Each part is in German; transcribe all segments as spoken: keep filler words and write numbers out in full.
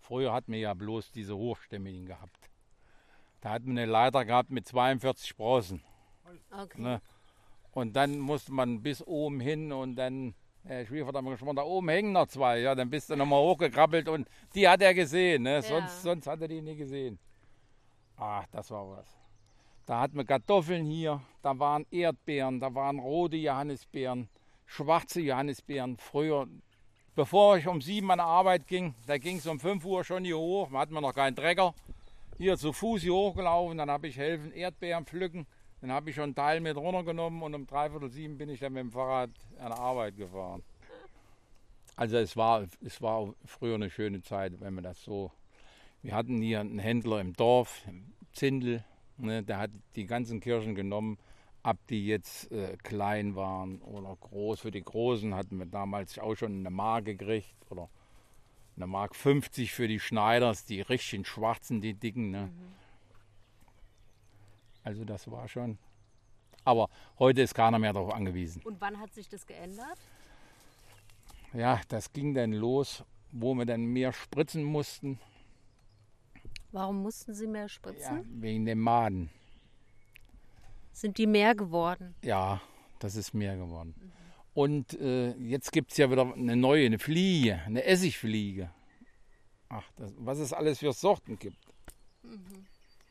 Früher hatten wir ja bloß diese hochstämmigen gehabt. Da hatten wir eine Leiter gehabt mit zweiundvierzig Sprossen. Okay. Ne? Und dann musste man bis oben hin und dann, der Schwiegervater hat mir geschworen, da oben hängen noch zwei. Ja, dann bist du nochmal hochgekrabbelt und die hat er gesehen. Ne? Ja. Sonst, sonst hat er die nie gesehen. Ach, das war was. Da hatten wir Kartoffeln hier, da waren Erdbeeren, da waren rote Johannisbeeren, schwarze Johannisbeeren. Früher, bevor ich um sieben an die Arbeit ging, da ging es um fünf Uhr schon hier hoch, da hatten wir noch keinen Trecker. Hier zu Fuß hier hochgelaufen, dann habe ich helfen Erdbeeren pflücken. Dann habe ich schon einen Teil mit runtergenommen und um dreiviertel sieben bin ich dann mit dem Fahrrad an der Arbeit gefahren. Also es war, es war früher eine schöne Zeit, wenn man das so... Wir hatten hier einen Händler im Dorf, im Zindel, ne, der hat die ganzen Kirschen genommen, ab die jetzt äh, klein waren oder groß. Für die Großen hatten wir damals auch schon eine Mark gekriegt oder eine Mark fünfzig für die Schneiders, die richtigen schwarzen, die dicken. Ne. Mhm. Also das war schon. Aber heute ist keiner mehr darauf angewiesen. Und wann hat sich das geändert? Ja, das ging dann los, wo wir dann mehr spritzen mussten. Warum mussten Sie mehr spritzen? Ja, wegen dem Maden. Sind die mehr geworden? Ja, das ist mehr geworden. Mhm. Und äh, jetzt gibt es ja wieder eine neue, eine Fliege, eine Essigfliege. Ach, das, was es alles für Sorten gibt. Mhm.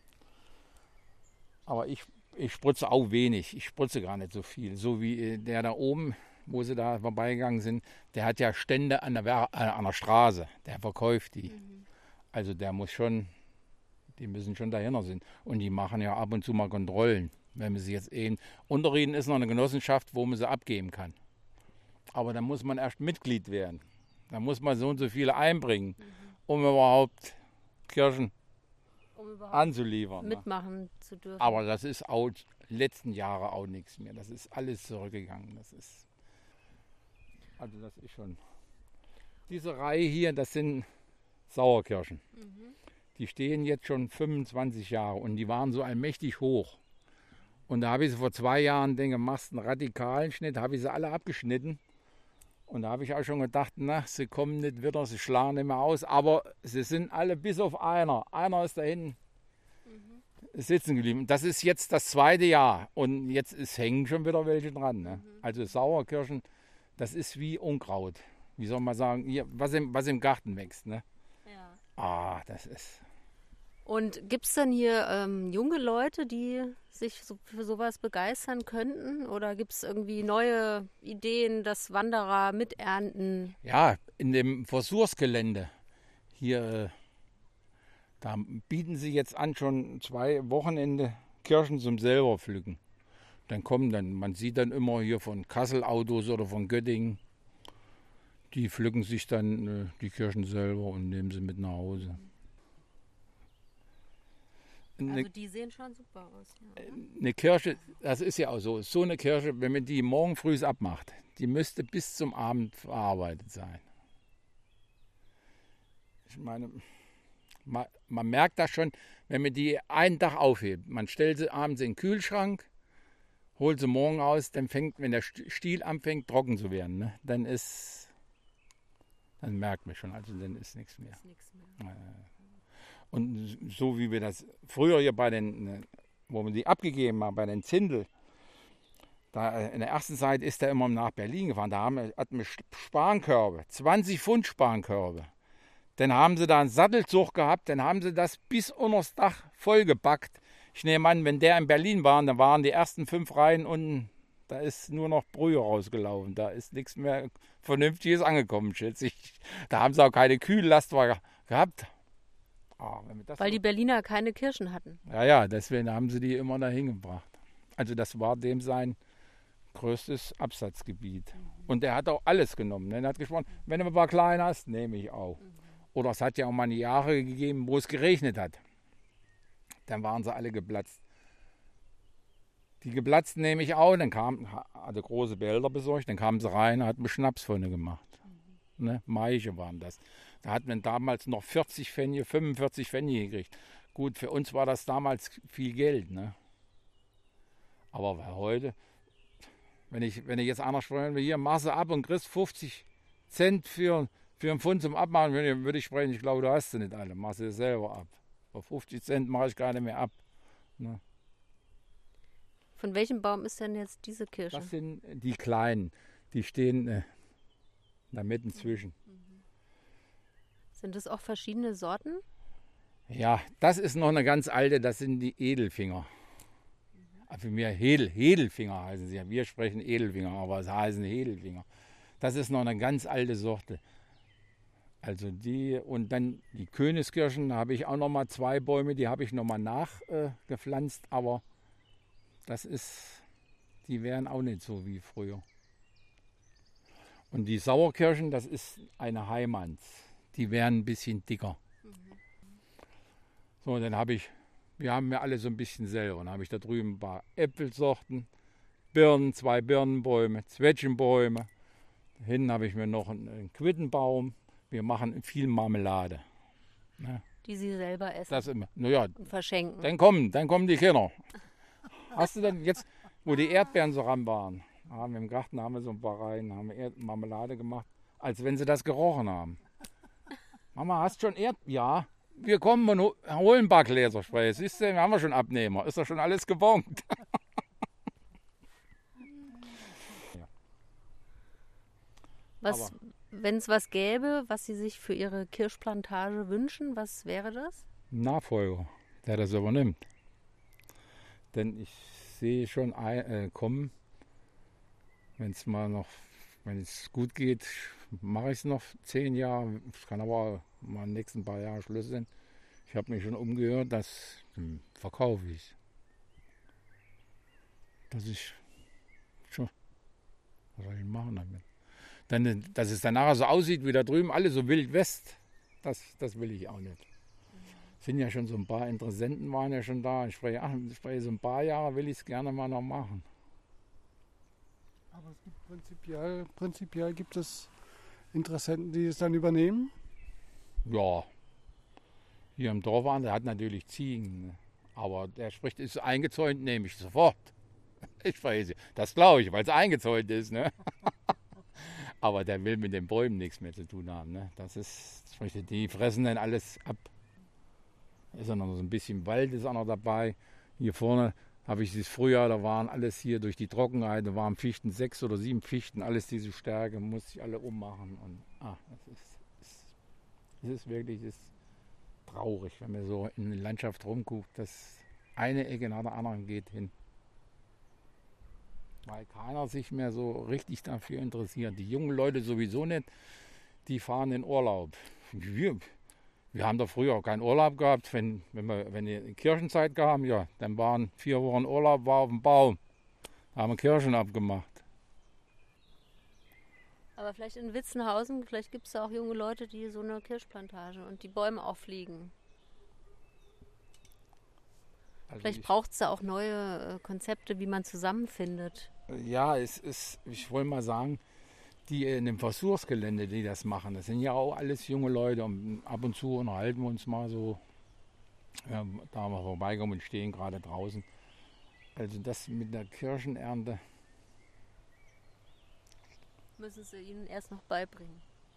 Aber ich, ich spritze auch wenig. Ich spritze gar nicht so viel. So wie der da oben, wo sie da vorbeigegangen sind, der hat ja Stände an der, äh, an der Straße. Der verkauft die. Mhm. Also der muss schon, die müssen schon dahinter sind. Und die machen ja ab und zu mal Kontrollen. Wenn man sie jetzt eben, Unterrieden ist noch eine Genossenschaft, wo man sie abgeben kann. Aber da muss man erst Mitglied werden. Da muss man so und so viele einbringen, mhm. um überhaupt Kirschen um überhaupt anzuliefern. Mitmachen zu dürfen. Aber das ist auch letzten Jahre auch nichts mehr. Das ist alles zurückgegangen. Das ist, also das ist schon. Diese Reihe hier, das sind Sauerkirschen. Mhm. Die stehen jetzt schon fünfundzwanzig Jahre und die waren so allmächtig hoch. Und da habe ich sie vor zwei Jahren, denke, machst einen radikalen Schnitt, habe ich sie alle abgeschnitten. Und da habe ich auch schon gedacht, na, sie kommen nicht wieder, sie schlagen nicht mehr aus. Aber sie sind alle bis auf einer. Einer ist da hinten mhm. sitzen geblieben. Das ist jetzt das zweite Jahr. Und jetzt ist, hängen schon wieder welche dran. Ne? Mhm. Also Sauerkirschen, das ist wie Unkraut. Wie soll man sagen, hier, was, im, was im Garten wächst. Ne? Ja. Ah, das ist... Und gibt es denn hier ähm, junge Leute, die sich so für sowas begeistern könnten? Oder gibt es irgendwie neue Ideen, dass Wanderer miternten? Ja, in dem Versuchsgelände hier, äh, da bieten sie jetzt an, schon zwei Wochenende Kirschen zum selber pflücken. Dann kommen dann, man sieht dann immer hier von Kassel Autos oder von Göttingen, die pflücken sich dann äh, die Kirschen selber und nehmen sie mit nach Hause. Also die sehen schon super aus. Ja, eine Kirsche, das ist ja auch so, so eine Kirsche, wenn man die morgen früh abmacht, die müsste bis zum Abend verarbeitet sein. Ich meine, man, man merkt das schon, wenn man die einen Tag aufhebt. Man stellt sie abends in den Kühlschrank, holt sie morgen aus, dann fängt, wenn der Stiel anfängt, trocken zu werden, ne, dann ist, dann merkt man schon, also dann ist nichts mehr. Ist nichts mehr. Und so wie wir das früher hier bei den, wo wir die abgegeben haben, bei den Zindel, da in der ersten Zeit ist er immer nach Berlin gefahren, da haben wir, hatten wir Sparnkörbe, zwanzig Pfund Sparnkörbe. Dann haben sie da einen Sattelzug gehabt, dann haben sie das bis unter das Dach vollgepackt. Ich nehme an, wenn der in Berlin war, dann waren die ersten fünf Reihen unten, da ist nur noch Brühe rausgelaufen, da ist nichts mehr Vernünftiges angekommen, schätze ich. Da haben sie auch keine Kühllastwagen gehabt. Oh, Weil die Berliner keine Kirschen hatten. Ja, ja, deswegen haben sie die immer dahin gebracht. Also das war dem sein größtes Absatzgebiet. Mhm. Und er hat auch alles genommen. Er hat gesprochen, wenn du ein paar kleine hast, nehme ich auch. Mhm. Oder es hat ja auch mal eine Jahre gegeben, wo es geregnet hat. Dann waren sie alle geplatzt. Die geplatzten nehme ich auch. Dann kam, hatte große Behälter besorgt, dann kamen sie rein, hat mir Schnaps vorne gemacht. Mhm. Ne? Maiche waren das. Da hat man damals noch vierzig Pfennige, fünfundvierzig Pfennige gekriegt. Gut, für uns war das damals viel Geld. Ne? Aber heute, wenn ich, wenn ich jetzt einer sprechen will, hier, mach sie ab und kriegst fünfzig Cent für, Für einen Pfund zum Abmachen würde ich, würde ich sprechen, ich glaube, du hast sie nicht alle. Mach sie selber ab. Auf fünfzig Cent mache ich gar nicht mehr ab. Ne? Von welchem Baum ist denn jetzt diese Kirsche? Das sind die kleinen. Die stehen äh, da mitten zwischen. Sind das auch verschiedene Sorten? Ja, das ist noch eine ganz alte, das sind die Edelfinger. Für mir Hedel, Hedelfinger heißen sie. Wir sprechen Edelfinger, aber es heißen Hedelfinger. Das ist noch eine ganz alte Sorte. Also die und dann die Königskirschen, da habe ich auch noch mal zwei Bäume, die habe ich noch mal nachgepflanzt, äh, aber das ist, die wären auch nicht so wie früher. Und die Sauerkirschen, das ist eine Heimanns. Die wären ein bisschen dicker. So, dann habe ich, wir haben ja alle so ein bisschen selber. Dann habe ich da drüben ein paar Äpfelsorten, Birnen, zwei Birnenbäume, Zwetschgenbäume. Da hinten habe ich mir noch einen, einen Quittenbaum. Wir machen viel Marmelade. Ne? Die Sie selber essen Das immer. Naja, und verschenken. dann kommen, dann kommen die Kinder. Hast du denn jetzt, wo die Erdbeeren so ran waren, haben wir im Garten haben wir so ein paar Reihen, haben wir Erd Marmelade gemacht, als wenn sie das gerochen haben. Mama, hast schon Erdbeeren? Ja. Wir kommen und holen ein paar Gläser Spray. Siehst du, wir haben wir schon Abnehmer. Ist doch schon alles gebongt. Was, wenn es was gäbe, was Sie sich für Ihre Kirschplantage wünschen, was wäre das? Ein Nachfolger, der das übernimmt. Denn ich sehe schon ein, äh, kommen, wenn es mal noch, wenn es gut geht, mache ich es noch zehn Jahre. Es kann aber mal in den nächsten paar Jahren Schluss sein. Ich habe mich schon umgehört, das hm, verkaufe ich. Das ist schon, was soll ich machen damit? Dann, dass es dann nachher so aussieht wie da drüben, alle so Wild West, das, das will ich auch nicht. Sind ja schon so ein paar Interessenten waren ja schon da. Ich spreche, ach, ich spreche so ein paar Jahre will ich es gerne mal noch machen. Aber es gibt prinzipiell, prinzipiell gibt es Interessenten, die es dann übernehmen? Ja, hier im Dorf an, der hat natürlich Ziegen. Ne? Aber der spricht, ist eingezäunt, nehme ich sofort. Ich spreche, das glaube ich, weil es eingezäunt ist. Ne? Aber der will mit den Bäumen nichts mehr zu tun haben. Ne? Das ist, die fressen dann alles ab. Ist ja noch so ein bisschen Wald ist auch noch dabei. Hier vorne habe ich das Frühjahr, da waren alles hier durch die Trockenheit, da waren Fichten, sechs oder sieben Fichten, alles diese Stärke, musste ich alle ummachen. Und ah, es ist, es, es ist wirklich es ist traurig, wenn man so in die Landschaft rumguckt, dass eine Ecke nach der anderen geht hin. Weil keiner sich mehr so richtig dafür interessiert. Die jungen Leute sowieso nicht, die fahren in Urlaub. Wir, wir haben da früher auch keinen Urlaub gehabt. Wenn, wenn, wir, wenn die Kirchenzeit kam, ja, dann waren vier Wochen Urlaub, war auf dem Baum. Da haben wir Kirschen abgemacht. Aber vielleicht in Witzenhausen, vielleicht gibt es da auch junge Leute, die so eine Kirschplantage und die Bäume auch pflegen. Also Vielleicht braucht es da auch neue äh, Konzepte, wie man zusammenfindet. Ja, es ist, ich wollte mal sagen, die in dem Versuchsgelände, die das machen, das sind ja auch alles junge Leute und ab und zu unterhalten wir uns mal so, ja, da wir vorbeikommen und stehen gerade draußen. Also das mit der Kirschenernte. Müssen Sie ihnen erst noch beibringen.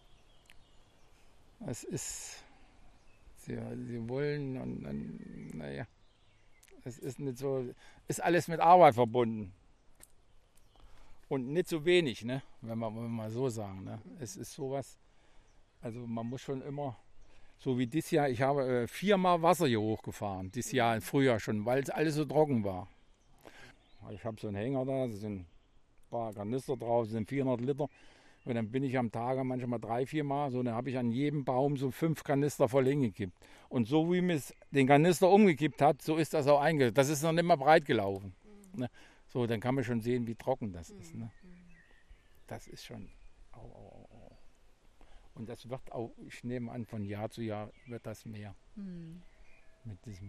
Es ist, sie, sie wollen und dann, naja, es ist nicht so, ist alles mit Arbeit verbunden. Und nicht so wenig, ne? wenn, wir, wenn wir mal so sagen. Ne? Es ist sowas, also man muss schon immer, so wie dieses Jahr, ich habe äh, viermal Wasser hier hochgefahren, dieses Jahr im Frühjahr schon, weil es alles so trocken war. Ich habe so einen Hänger da, da sind ein paar Kanister drauf, das sind vierhundert Liter. Und dann bin ich am Tage manchmal drei, vier Mal, so, dann habe ich an jedem Baum so fünf Kanister voll hingekippt. Und so wie man den Kanister umgekippt hat, so ist das auch eingesetzt. Das ist noch nicht mal breit gelaufen. Mhm. Ne? So, dann kann man schon sehen, wie trocken das mhm. ist. Ne? Das ist schon, au, au, au. Und das wird auch, ich nehme an, von Jahr zu Jahr wird das mehr. Mhm. Mit diesem,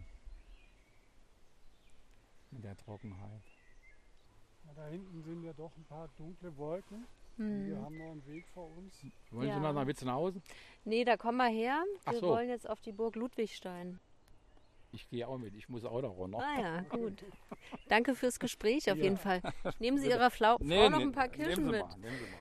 mit der Trockenheit. Ja, da hinten sind ja doch ein paar dunkle Wolken. Hm. Wir haben noch einen Weg vor uns. Wollen ja. Sie noch nach Witzenhausen? Nee, da kommen wir her. Ach Wir so. wollen jetzt auf die Burg Ludwigstein. Ich gehe auch mit, ich muss auch da runter. Ah ja, gut. Danke fürs Gespräch auf Ja. jeden Fall. Nehmen Sie Ihrer Flau Nee, Frau noch nee, ein paar nehmen Kirschen Sie mit. mal, nehmen Sie mal.